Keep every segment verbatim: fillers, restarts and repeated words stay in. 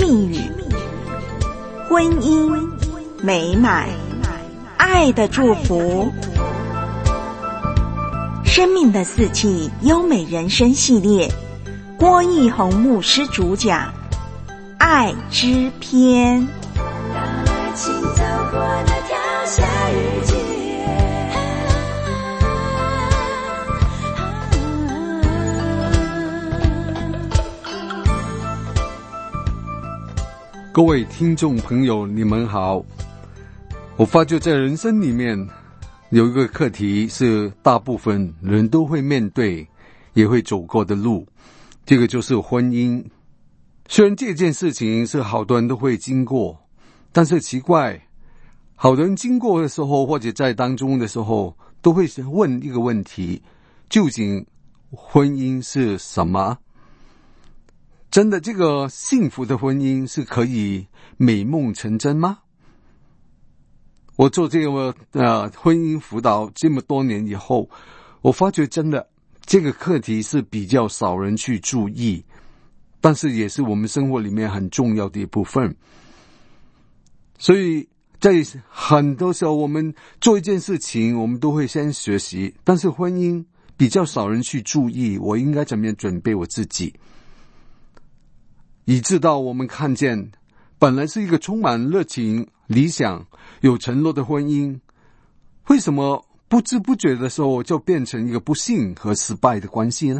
密语，婚姻美满，爱的祝福。生命的四季优美人生系列，郭奕弘牧师主讲，爱之篇。请走过那条夏日街。 各位听众朋友，你们好。我发觉在人生里面有一个课题是大部分人都会面对也会走过的路，这个就是婚姻。虽然这件事情是好多人都会经过，但是奇怪，好多人经过的时候或者在当中的时候都会问一个问题，究竟婚姻是什么？真的这个幸福的婚姻是可以美梦成真吗？我做这个呃婚姻辅导这么多年以后，我发觉真的这个课题是比较少人去注意，但是也是我们生活里面很重要的一部分。所以在很多时候我们做一件事情，我们都会先学习，但是婚姻比较少人去注意，我应该怎么样准备我自己，以致到我们看见本来是一个充满热情、理想、有承诺的婚姻，为什么不知不觉的时候就变成一个不幸和失败的关系呢？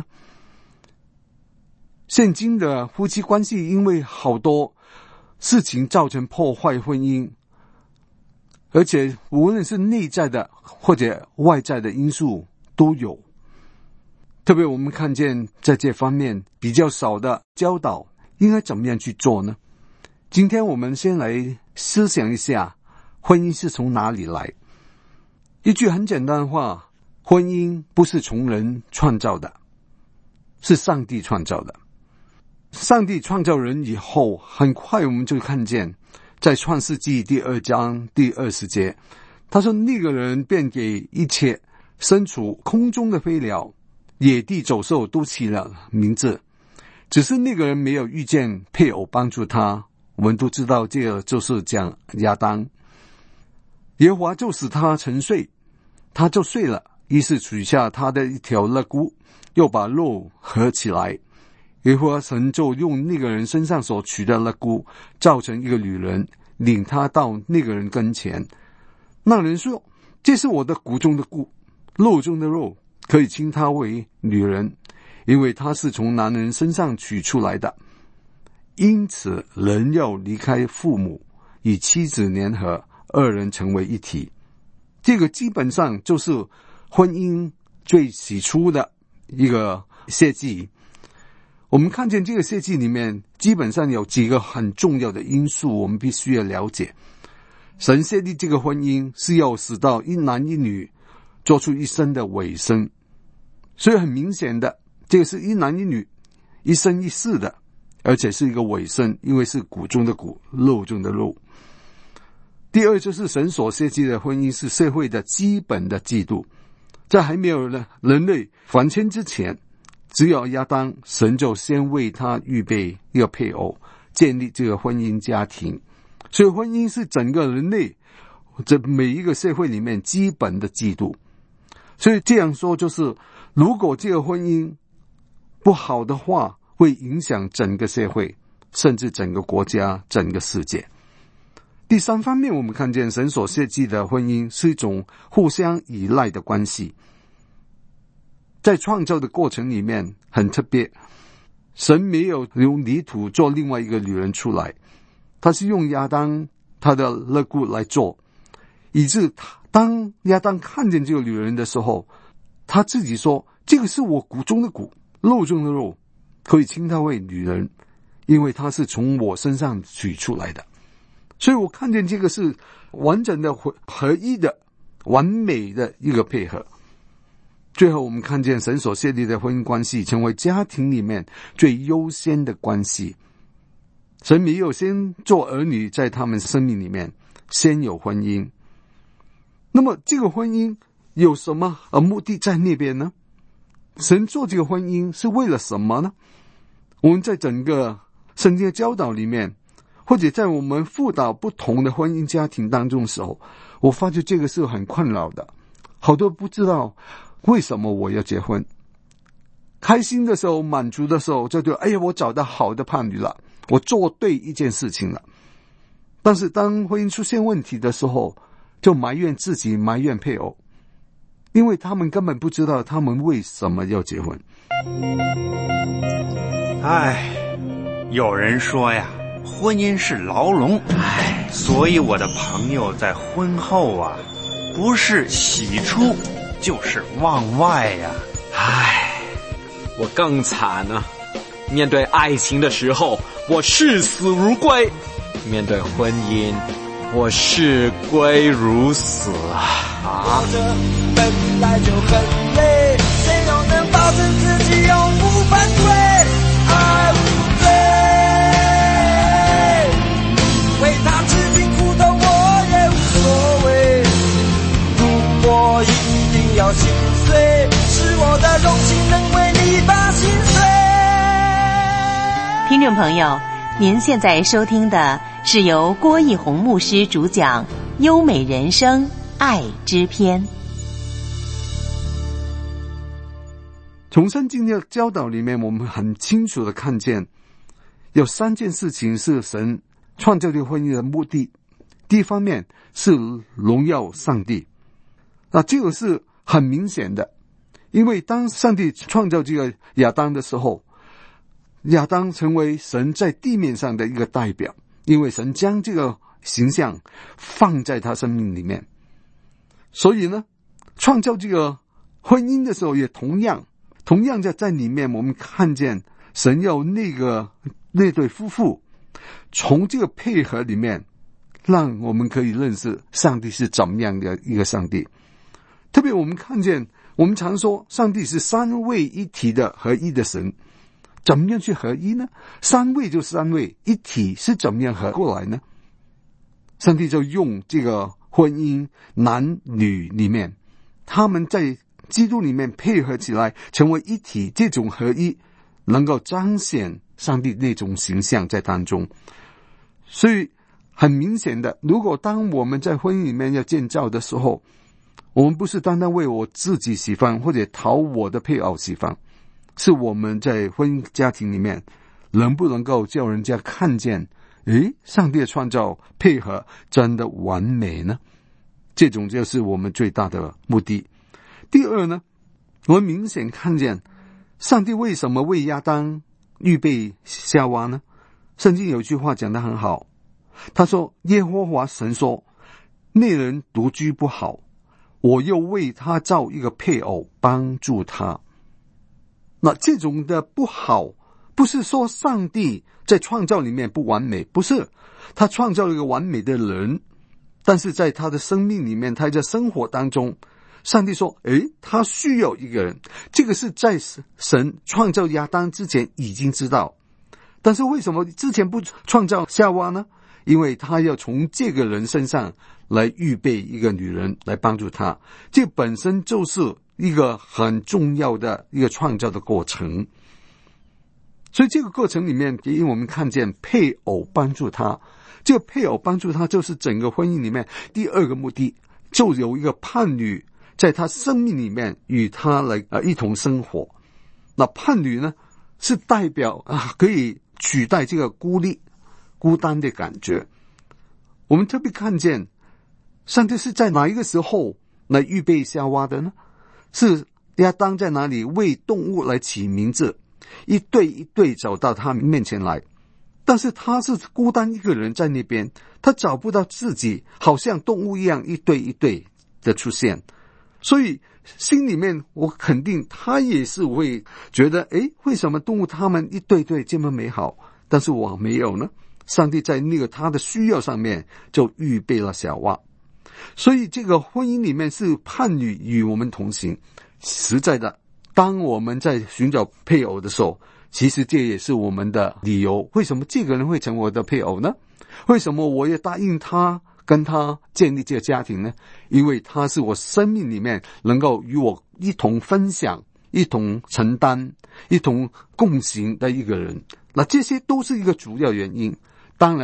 现今的夫妻关系因为好多事情造成破坏婚姻，而且无论是内在的或者外在的因素都有。特别我们看见在这方面比较少的教导，应该怎么样去做呢？今天我们先来思想一下，婚姻是从哪里来？一句很简单的话，婚姻不是从人创造的，是上帝创造的。上帝创造人以后，很快我们就看见在创世纪第二章第二十节，他说那个人便给一切身处空中的飞鸟、野地走兽都起了名字，只是那个人没有遇见配偶帮助他。我们都知道这个就是讲亚当。耶和华就使他沉睡，他就睡了，于是取下他的一条肋骨，又把肉合起来。耶和华神就用那个人身上所取的肋骨造成一个女人，领他到那个人跟前。那人说，这是我的骨中的骨，肉中的肉，可以称她为女人，因为她是从男人身上取出来的。因此人要离开父母，与妻子联合，二人成为一体。这个基本上就是婚姻最起初的一个设计。我们看见这个设计里面基本上有几个很重要的因素，我们必须要了解。神设立这个婚姻是要使到一男一女做出一生的尾声，所以很明显的，这个是一男一女一生一世的，而且是一个尾声，因为是骨中的骨，肉中的肉。第二就是神所设计的婚姻是社会的基本的制度，在还没有人类凡迁之前，只有亚当，神就先为他预备一个配偶，建立这个婚姻家庭。所以婚姻是整个人类这每一个社会里面基本的制度。所以这样说就是，如果这个婚姻不好的话，会影响整个社会，甚至整个国家、整个世界。第三方面，我们看见神所设计的婚姻是一种互相依赖的关系。在创造的过程里面很特别，神没有用泥土做另外一个女人出来，他是用亚当他的肋骨来做，以致当亚当看见这个女人的时候，他自己说，这个是我骨中的骨，肉中的肉，可以称她为女人，因为她是从我身上取出来的。所以我看见这个是完整的合一的完美的一个配合。最后我们看见神所设立的婚姻关系成为家庭里面最优先的关系。神没有先做儿女在他们生命里面，先有婚姻。那么这个婚姻有什么目的在那边呢？神做这个婚姻是为了什么呢？我们在整个圣经的教导里面或者在我们辅导不同的婚姻家庭当中的时候，我发觉这个是很困扰的。好多不知道为什么我要结婚，开心的时候满足的时候就觉得哎呀，我找到好的伴侣了，我做对一件事情了。但是当婚姻出现问题的时候，就埋怨自己，埋怨配偶，因为他们根本不知道他们为什么要结婚。 唉，有人说呀，婚姻是牢笼，唉，所以我的朋友在婚后啊，不是喜出就是望外呀。 唉，我更惨啊，面对爱情的时候我视死如归，面对婚姻我视归如死啊！ 活着本来就很累，谁又能保证自己永不犯罪？爱无罪，为他吃尽苦头我也无所谓。如果一定要心碎，是我的荣幸能为你把心碎。 听众朋友，您现在收听的是由郭义宏牧师主讲《优美人生爱之篇》。 从圣经的教导里面，我们很清楚的看见有三件事情是神创造这个婚姻的目的。第一方面是荣耀上帝，那这个是很明显的，因为当上帝创造这个亚当的时候，亚当成为神在地面上的一个代表，因为神将这个形象放在他生命里面。所以呢，创造这个婚姻的时候也同样同样在在里面，我们看见神要那个那对夫妇从这个配合里面，让我们可以认识上帝是怎么样的一个上帝。特别我们看见，我们常说上帝是三位一体的合一的神，怎么样去合一呢？三位就三位，一体是怎么样合过来呢？上帝就用这个婚姻男女里面，他们在基督里面配合起来成为一体，这种合一能够彰显上帝那种形象在当中。所以很明显的，如果当我们在婚姻里面要建造的时候，我们不是单单为我自己喜欢或者讨我的配偶喜欢，是我们在婚姻家庭里面能不能够叫人家看见，诶，上帝的创造配合真的完美呢？这种就是我们最大的目的。第二呢，我们明显看见上帝为什么为亚当预备夏娃呢？圣经有一句话讲得很好，他说耶和华神说，那人独居不好，我又为他造一个配偶帮助他。那这种的不好，不是说上帝在创造里面不完美，不是，他创造了一个完美的人，但是在他的生命里面，他在生活当中，上帝说诶，他需要一个人，这个是在神创造亚当之前已经知道，但是为什么之前不创造夏娃呢？因为他要从这个人身上来预备一个女人来帮助他，这本身就是一个很重要的一个创造的过程。所以这个过程里面，因为我们看见配偶帮助他，这个配偶帮助他就是整个婚姻里面第二个目的，就有一个伴侣在他生命里面与他来、呃、一同生活。那伴侣呢，是代表啊，可以取代这个孤立孤单的感觉。我们特别看见上帝是在哪一个时候来预备夏娃的呢？是亚当在哪里为动物来起名字，一对一对走到他面前来，但是他是孤单一个人在那边，他找不到自己，好像动物一样一对一对的出现。所以心里面我肯定他也是会觉得，诶，为什么动物他们一对对这么美好，但是我没有呢？上帝在那个他的需要上面就预备了夏娃。所以这个婚姻里面是伴侣与我们同行。实在的，当我们在寻找配偶的时候，其实这也是我们的理由，为什么这个人会成为我的配偶呢？为什么我也答应他跟他建立这个家庭呢？因为他是我生命里面能够与我一同分享、一同承担、一同共行的一个人。那这些都是一个主要原因。当然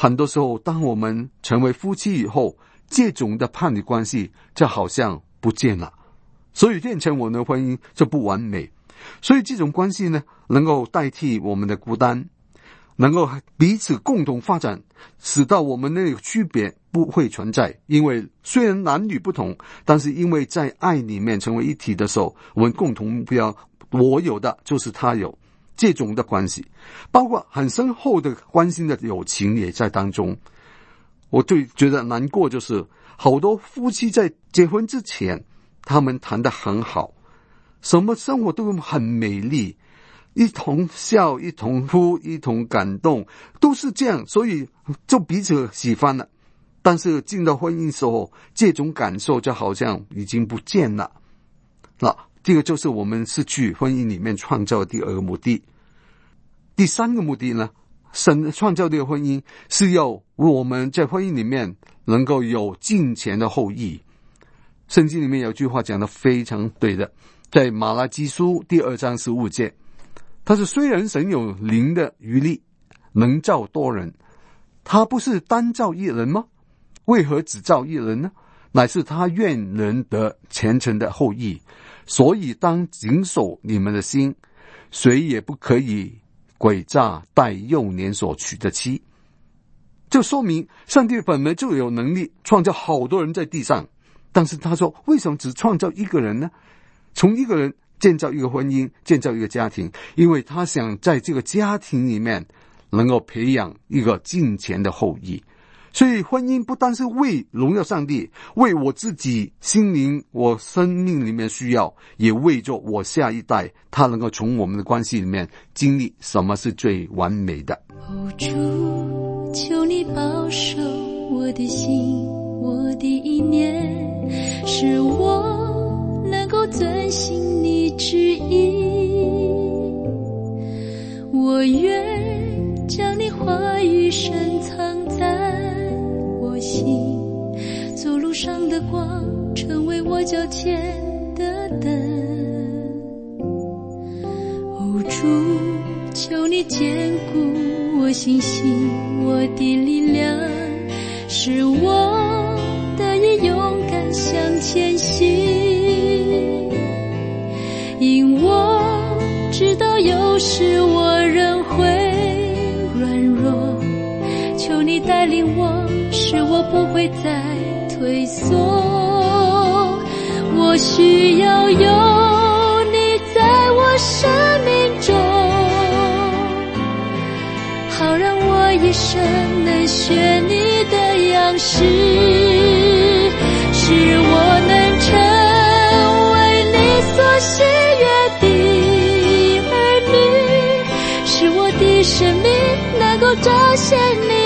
很多时候当我们成为夫妻以后，这种的伴侣关系就好像不见了，所以变成我们的婚姻就不完美。所以这种关系呢，能够代替我们的孤单，能够彼此共同发展，使到我们那个区别不会存在。因为虽然男女不同，但是因为在爱里面成为一体的时候，我们共同目标，我有的就是他有，这种的关系，包括很深厚的关心的友情也在当中。我最觉得难过就是好多夫妻在结婚之前，他们谈得很好，什么生活都很美丽，一同笑，一同哭，一同感动，都是这样，所以就彼此喜欢了。但是进到婚姻的时候，这种感受就好像已经不见了。那这个就是我们失去婚姻里面创造的第二个目的。第三个目的呢，神创造这个婚姻是要我们在婚姻里面能够有敬虔的后裔。圣经里面有句话讲得非常对的，在马拉基书第二章十五节，他说虽然神有灵的余力，能造多人，他不是单造一人吗？为何只造一人呢？乃是他愿人得虔诚的后裔，所以当谨守你们的心，谁也不可以诡诈待幼年所娶的妻。这说明上帝本来就有能力创造好多人在地上，但是他说为什么只创造一个人呢？从一个人建造一个婚姻，建造一个家庭，因为他想在这个家庭里面能够培养一个敬虔的后裔。所以婚姻不单是为荣耀上帝，为我自己心灵我生命里面需要，也为着我下一代，他能够从我们的关系里面经历什么是最完美的。 哦，主，求你保守我的心，我的意念，使我能够遵行你旨意。我愿将你话语深藏在我心，走路上的光，成为我脚前的灯。哦，主，求你坚固我信心，我的力量，使我得以勇敢向前行。因我知道有时我仍会软弱，求你带领我，使我不会再退缩。我需要有你在我生命中，好让我一生能学你的样式，使我能成为你所喜悦的儿女，使我的生命能够彰显你